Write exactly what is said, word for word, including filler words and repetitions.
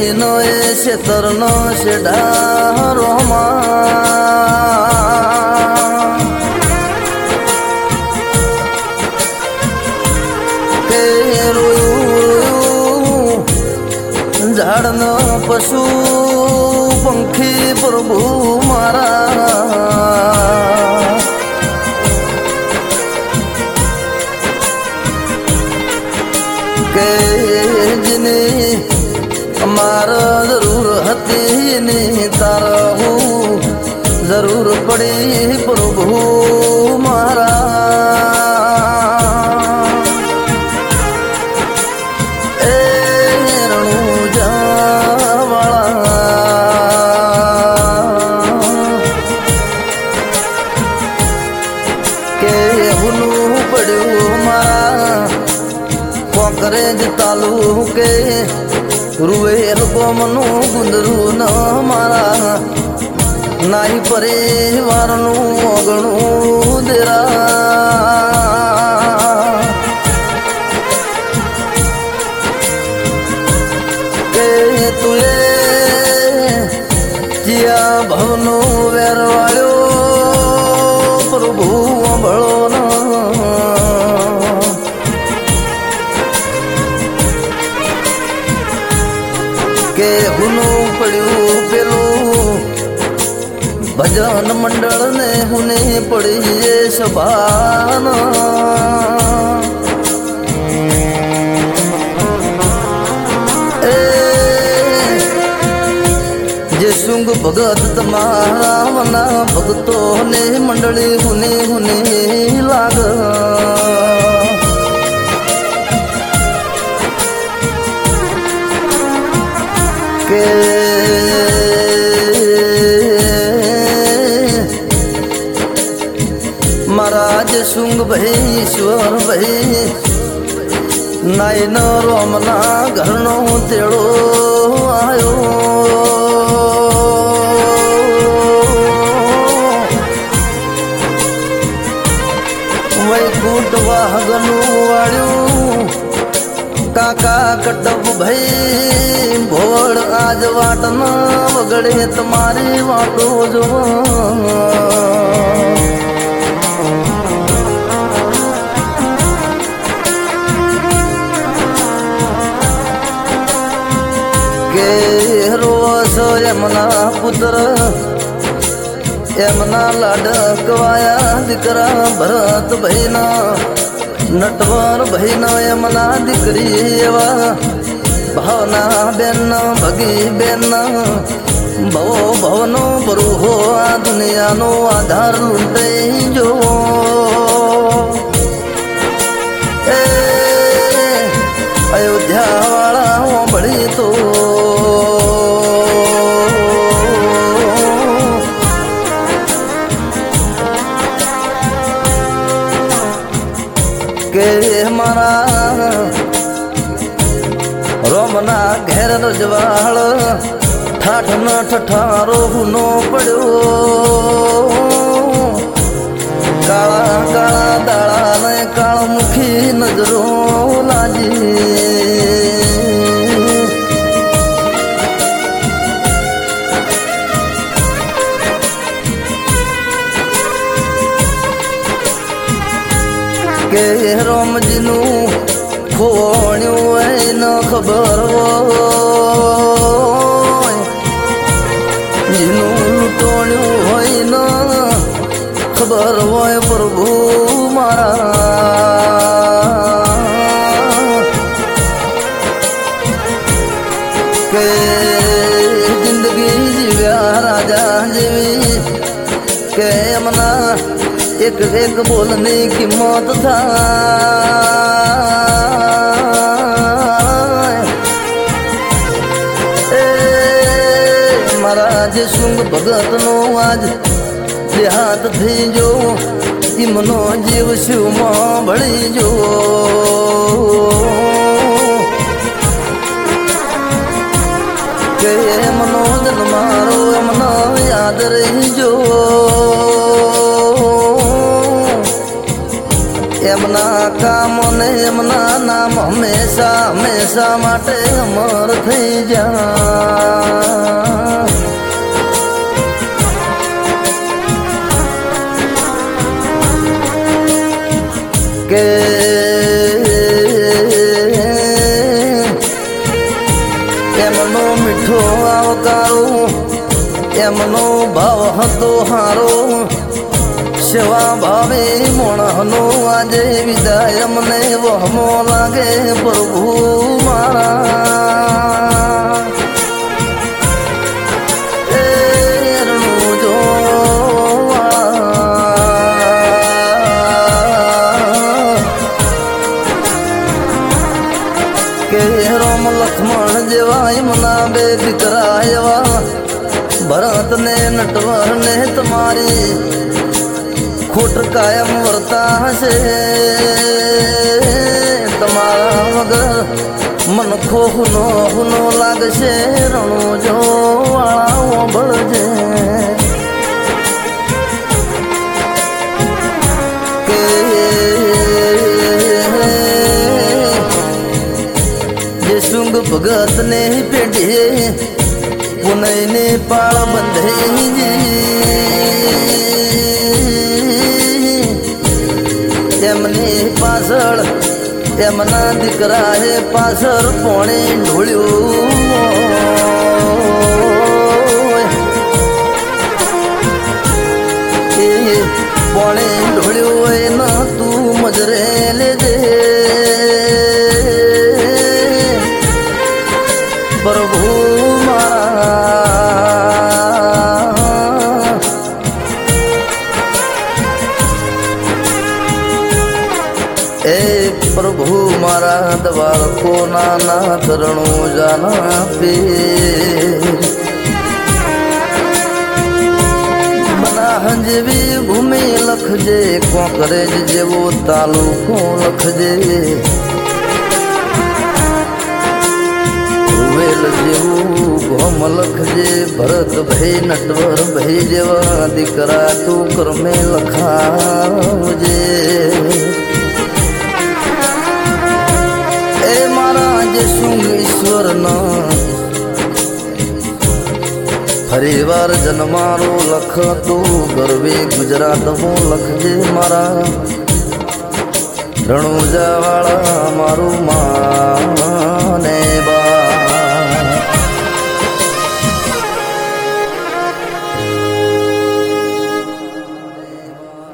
નો એ શેતર નો શેઢારો કે રોયું ઝાડ નો પશુ પંખી પ્રભુ મારા કે જેને અમારા જરૂર હતી ને તારા હું જરૂર પડી પ્રભુ મારા એ રણુજાવાળા કે હુનું પડ્યું મારા કોકરેજ તાલુકે રૂવેલ ગોમનું ગુંદરું ન મારા નાઈ પરિવારનું ઓગણું દેરા કે તુએ જ્યાં ભવનો વેરવાળ્યો પ્રભુ અંભળો કે હુનું પડ્યું પેલું ભજન મંડળ ને હુને પડી સભાન એ જે સુંગ ભગત તમારા મના ભગતો ને મંડળી હુને હુને લાગ કે મહારાજ સુંગ ભાઈ ઈશ્વર ભાઈ નાયન રોમના ઘરનો તેડો આવ્યો વૈકુંઠ વાહગનું વાળ્યું કાકા કટબ ભાઈ ભોળ આજ વાટ ન વગડે તમારી વાટો જો કે રોસ એમના પુત્ર એમના લાડકવાયા દીકરા ભરત ભાઈના નટવર ભાઈના એમના દીકરી એવા ભાવના બેન ભગી બેન ભવો ભવનો બરુહો આ દુનિયાનો આધાર લૂંટાઈ જો એ અયોધ્યા વાળા ભળી તો કે મારા રોમના ઘેર રજવાળ ઠાઠ ન ઠઠારો હુનો પડ્યો કાળા કાળા દાળા ને કાળ મુખી નજરો લાજી કે રોમજીનું ખોણ્યું એ ન ખબર હોય જેનું લૂંટોણ્યું હોય ન ખબર હોય પ્રભુ મારા કે જિંદગી જીવ્યા રાજા જેવી કે એમના એક એક બોલની કિંમત થાય એ મારા જે શુંગ ભગતનો આજ દેહાત થઈ જો ઇમનો જીવ શિવમાં ભળી જો કે એમનો જન મારો એમનો યાદ રહી જો એમના કામોને એમના નામ હંમેશા હંમેશા માટે અમર થઈ જા કે એમનો મીઠો આવકારો એમનો ભાવ હતો હારો સેવા ભાવે મોણનો આજે વિદાય અમને વહમો લાગે પ્રભુ મારા એરણું જોવા કે રોમ લક્ષ્મણ જેવા એમના બે દીકરા એવા ભરત ને નટવર ને તમારી ખોટ કાયમ વર્તા હશે તમારા વગર મન ખોહનો હુનો લાગશે રણો જો વાળાઓ બળજે કે જે સુંગ ભગત ને પેઢીએ પુનઈને પાળ બંધાઈ એમની પાછળ એમના દીકરાએ પાછળ પોણે ઢોળ્યું એ પોણે ઢોળ્યું હોય ન તું મજરે લેજે પ્રભુ એ પ્રભુ મારા દ્વાર કોના ના તરણું જાના પે બના જેવી ભૂમિ લખજે કોકરેજ જેવો તાલુકો લખજે રૂવેલ જેવું ગોમ લખજે ભરત ભાઈ નટવર ભાઈ જેવા દીકરા તું કર્મે લખાવજે એ મારા જે સુંગ ઈશ્વરના ફરી વાર જન્મારો લખ તું ગરવે ગુજરાત હું લખજે મારા રણુજા વાળા મારું માં